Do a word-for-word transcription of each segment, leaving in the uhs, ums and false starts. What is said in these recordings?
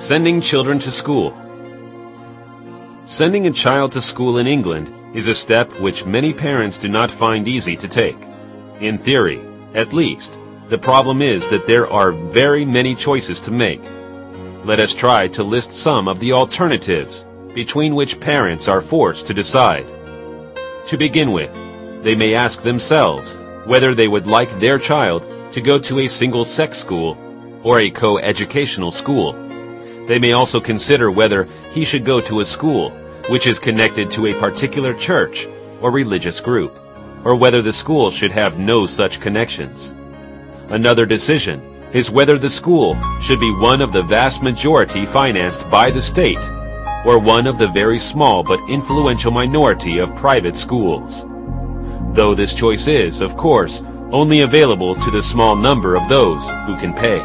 Sending children to school. Sending a child to school in England is a step which many parents do not find easy to take. In theory, at least, the problem is that there are very many choices to make. Let us try to list some of the alternatives between which parents are forced to decide. To begin with, they may ask themselves whether they would like their child to go to a single-sex school or a co-educational school. They may also consider whether he should go to a school which is connected to a particular church or religious group, or whether the school should have no such connections. Another decision is whether the school should be one of the vast majority financed by the state, or one of the very small but influential minority of private schools. Though this choice is, of course, only available to the small number of those who can pay.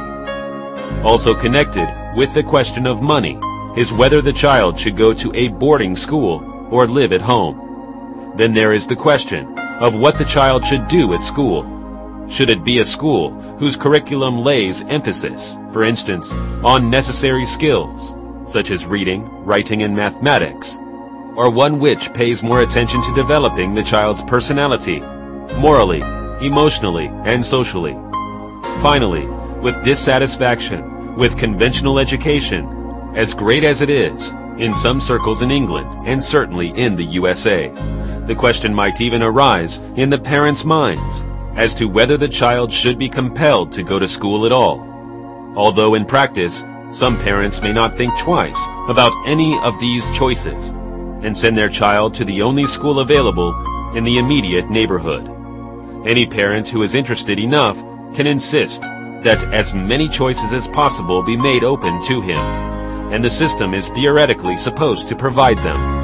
Also connected with the question of money is whether the child should go to a boarding school or live at home. Then there is the question of what the child should do at school. Should it be a school whose curriculum lays emphasis, for instance, on necessary skills, such as reading, writing, and mathematics, or one which pays more attention to developing the child's personality, morally, emotionally, and socially? Finally, with dissatisfaction with conventional education, as great as it is in some circles in England and certainly in the U S A, the question might even arise in the parents' minds as to whether the child should be compelled to go to school at all. Although in practice, some parents may not think twice about any of these choices and send their child to the only school available in the immediate neighborhood. Any parent who is interested enough can insist that as many choices as possible be made open to him, and the system is theoretically supposed to provide them.